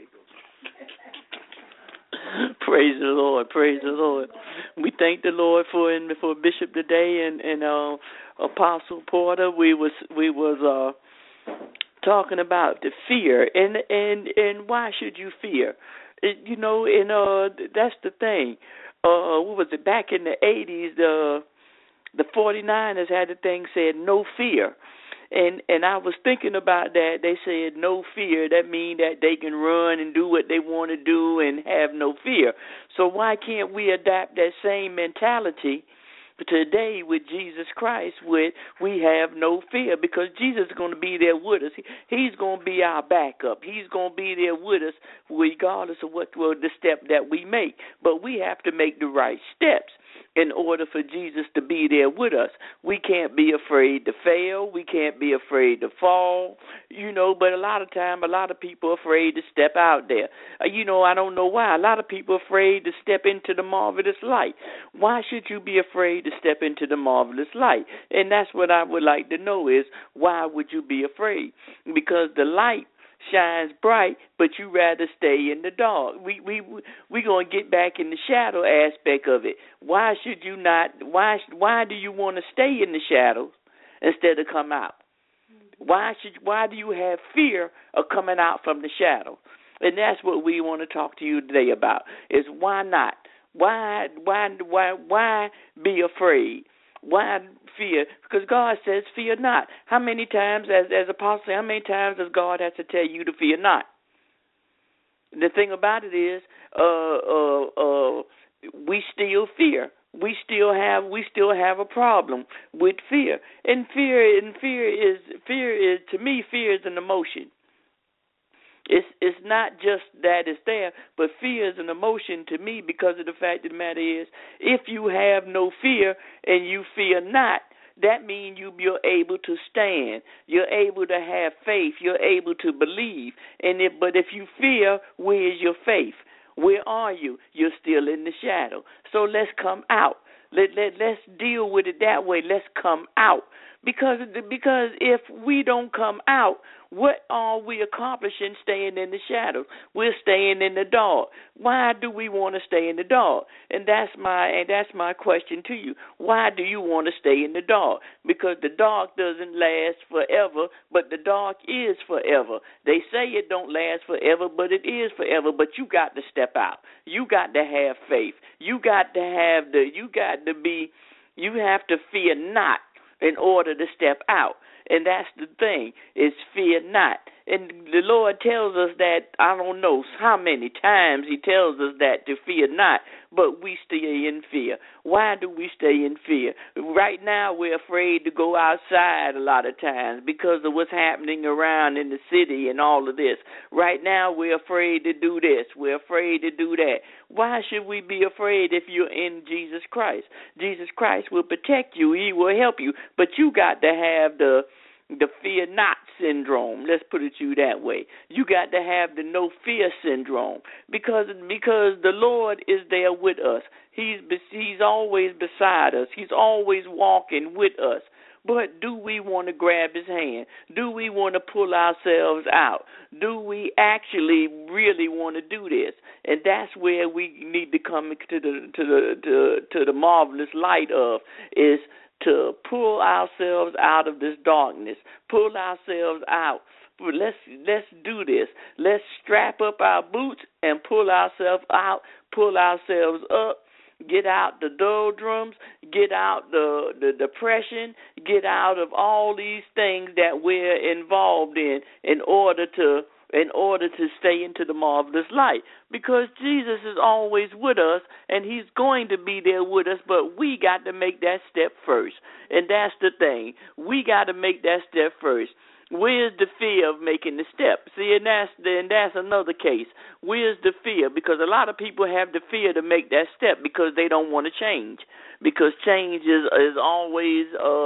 Praise the Lord. Praise the Lord. We thank the Lord for Bishop today and Apostle Porter. We was talking about the fear and why should you fear? That's the thing. What was it, back in the 80s, the 49ers had the thing said no fear. And I was thinking about that. They said no fear. That means that they can run and do what they want to do and have no fear. So why can't we adapt that same mentality today with Jesus Christ, with we have no fear, because Jesus is going to be there with us. He's going to be our backup. He's going to be there with us regardless of the step that we make. But we have to make the right steps in order for Jesus to be there with us. We can't be afraid to fail. We can't be afraid to fall, but a lot of people are afraid to step out there. I don't know why. A lot of people are afraid to step into the marvelous light. Why should you be afraid to step into the marvelous light? And that's what I would like to know is, why would you be afraid? Because the light shines bright, but you rather stay in the dark. We going to get back in the shadow aspect of it. Why should you not? Why do you want to stay in the shadows instead of come out? Why do you have fear of coming out from the shadow? And that's what we want to talk to you today about. Is why not? Why be afraid? Why fear? Because God says, fear not. How many times, as apostle, how many times does God have to tell you to fear not? The thing about it is, we still fear. We still have a problem with fear. And fear is to me, fear is an emotion. It's not just that it's there, but fear is an emotion to me, because of the fact of the matter is, if you have no fear and you fear not, that means you're able to stand. You're able to have faith. You're able to believe. But if you fear, where is your faith? Where are you? You're still in the shadow. So let's come out. Let's deal with it that way. Let's come out. Because if we don't come out, what are we accomplishing staying in the shadows? We're staying in the dark. Why do we want to stay in the dark? And that's my question to you. Why do you want to stay in the dark? Because the dark doesn't last forever, but the dark is forever. They say it don't last forever, but it is forever. But you got to step out. You got to have faith. You got to You have to fear not in order to step out. And that's the thing, is fear not. And the Lord tells us that, I don't know how many times he tells us that, to fear not, but we stay in fear. Why do we stay in fear? Right now we're afraid to go outside a lot of times because of what's happening around in the city and all of this. Right now we're afraid to do this. We're afraid to do that. Why should we be afraid if you're in Jesus Christ? Jesus Christ will protect you. He will help you. But you got to have the fear not syndrome. Let's put it to you that way. You got to have the no fear syndrome because the Lord is there with us. He's always beside us. He's always walking with us. But do we want to grab his hand? Do we want to pull ourselves out? Do we actually really want to do this? And that's where we need to come to the marvelous light of, is to pull ourselves out of this darkness, pull ourselves out. Let's do this. Let's strap up our boots and pull ourselves out, pull ourselves up, get out the doldrums, get out the depression, get out of all these things that we're involved in order to stay into the marvelous light. Because Jesus is always with us, and he's going to be there with us, but we got to make that step first. And that's the thing. We got to make that step first. Where's the fear of making the step? See, and that's another case. Where's the fear? Because a lot of people have the fear to make that step because they don't want to change. Because change is always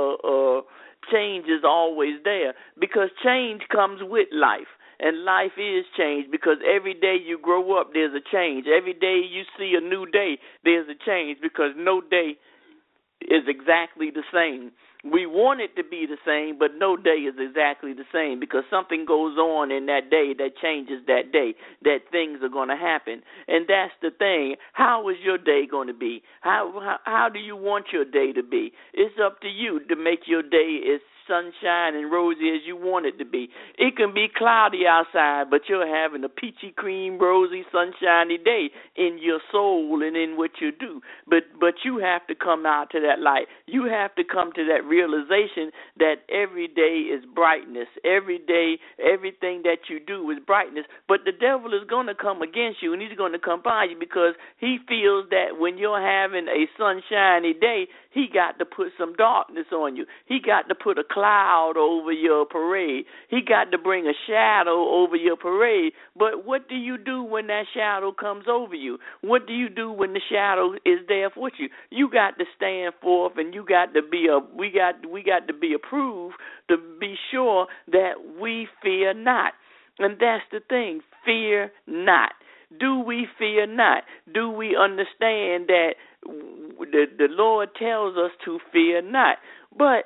there. Because change comes with life. And life is change, because every day you grow up, there's a change. Every day you see a new day, there's a change, because no day is exactly the same. We want it to be the same, but no day is exactly the same, because something goes on in that day that changes that day, that things are going to happen. And that's the thing. How is your day going to be? How do you want your day to be? It's up to you to make your day as sunshine and rosy as you want it to be. It can be cloudy outside, but you're having a peachy cream, rosy, sunshiny day in your soul and in what you do. But you have to come out to that light. You have to come to that realization that every day is brightness. Every day, everything that you do is brightness. But the devil is going to come against you, and he's going to come by you, because he feels that when you're having a sunshiny day, he got to put some darkness on you. He got to put a cloud over your parade. He got to bring a shadow over your parade. But what do you do when that shadow comes over you? What do you do when the shadow is there with you? You got to stand forth, and you got to be we got to be approved to be sure that we fear not. And that's the thing, fear not. Do we fear not? Do we understand that the Lord tells us to fear not? But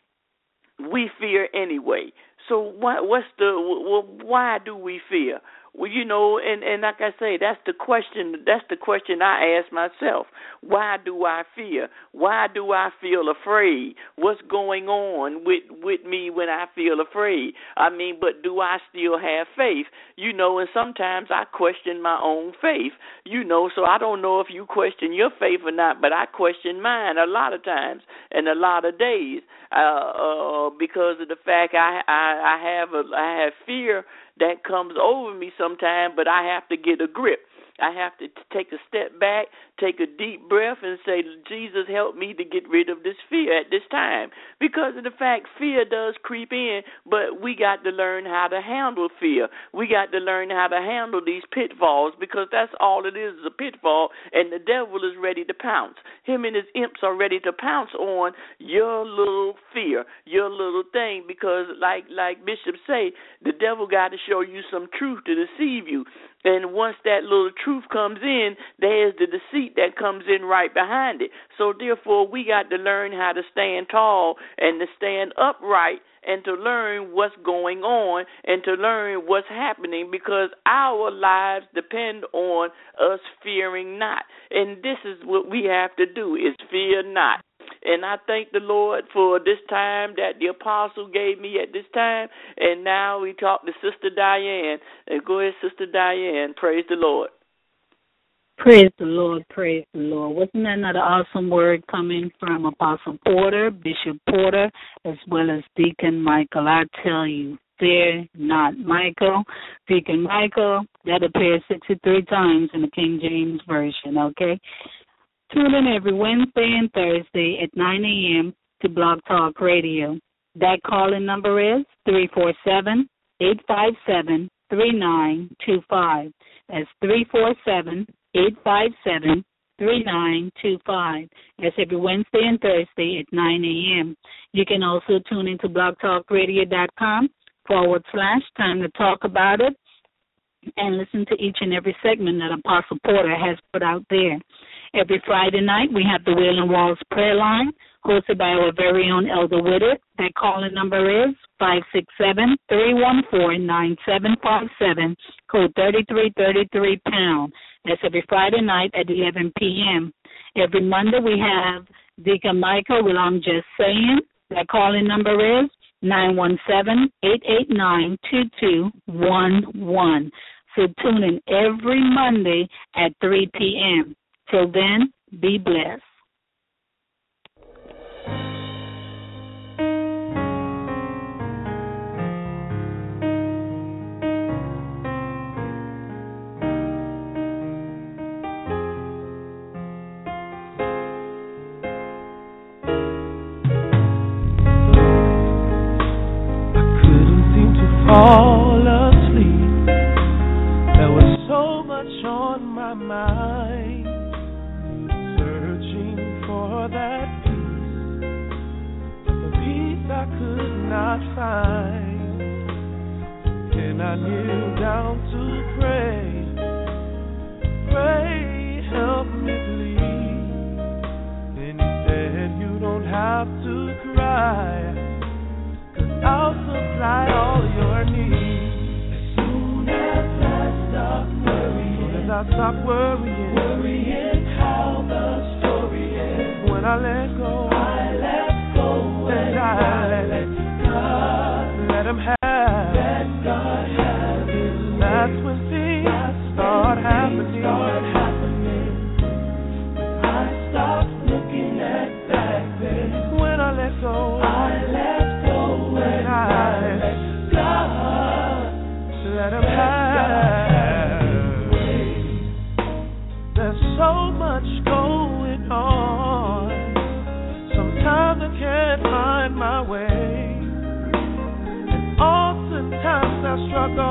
we fear anyway. So why do we fear? Well, and like I say, that's the question. That's the question I ask myself. Why do I fear? Why do I feel afraid? What's going on with me when I feel afraid? But do I still have faith? And sometimes I question my own faith. So I don't know if you question your faith or not, but I question mine a lot of times and a lot of days because of the fact I have fear that comes over me sometimes, but I have to get a grip. I have to take a step back, take a deep breath, and say, Jesus, help me to get rid of this fear at this time. Because of the fact fear does creep in, but we got to learn how to handle fear. We got to learn how to handle these pitfalls, because that's all it is a pitfall, and the devil is ready to pounce. Him and his imps are ready to pounce on your little fear, your little thing, because like Bishop say, the devil got to show you some truth to deceive you. And once that little truth comes in, there's the deceit that comes in right behind it. So therefore, we got to learn how to stand tall and to stand upright and to learn what's going on and to learn what's happening, because our lives depend on us fearing not. And this is what we have to do, is fear not. And I thank the Lord for this time that the apostle gave me at this time. And now we talk to Sister Diane. And go ahead, Sister Diane. Praise the Lord. Praise the Lord, praise the Lord. Wasn't that another awesome word coming from Apostle Porter, Bishop Porter, as well as Deacon Michael? I tell you, fear not. Michael, Deacon Michael, that appears 63 times in the King James Version, okay? Tune in every Wednesday and Thursday at 9 a.m. to Blog Talk Radio. That call-in number is 347-857-3925. That's 347-857-3925. That's every Wednesday and Thursday at 9 a.m. You can also tune into blogtalkradio.com/time to talk about it and listen to each and every segment that Apostle Porter has put out there. Every Friday night, we have the Wailing Walls prayer line, hosted by our very own Elder Whitted. That calling number is 567-314-9757, code 3333#. That's every Friday night at 11 p.m. Every Monday, we have Deacon Michael, well, I'm just saying. That calling number is 917-889-2211. So tune in every Monday at 3 p.m. Till then, be blessed. Fall asleep. There was so much on my mind, searching for that peace, the peace I could not find. Then I kneeled down to pray, help me please. Then he said, you don't have to cry, I'll supply all your needs. As soon as I stop worrying how the story ends. When I let go, and I let God, let Him have, let God have His way. That's when things start happening. I stop looking at back then. When I let go, let Him have. There's so much going on. Sometimes I can't find my way, and oftentimes I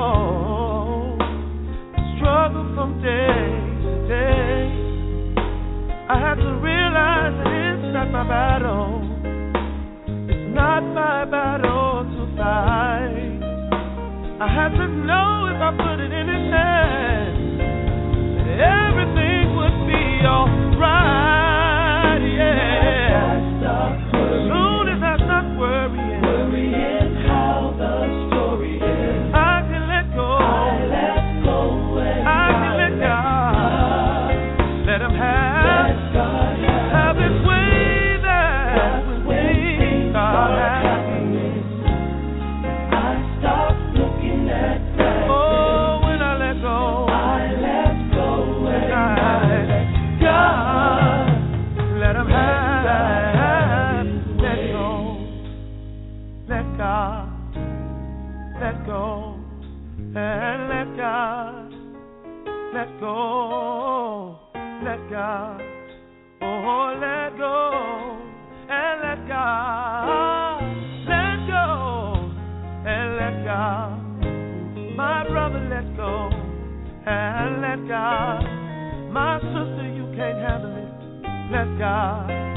struggle from day to day. I have to realize that it's not my battle. It's not my battle to fight. I have to know if I put it in His hands, everything would be alright, yeah. As soon as I stop worrying how the story ends, I can let go, I can let God, let Him have His way. That's when things start happening. Let go and let God. Let go, let God. Oh, let go and let God. Let go and let God. My brother, let go and let God. My sister, you can't handle it. Let God.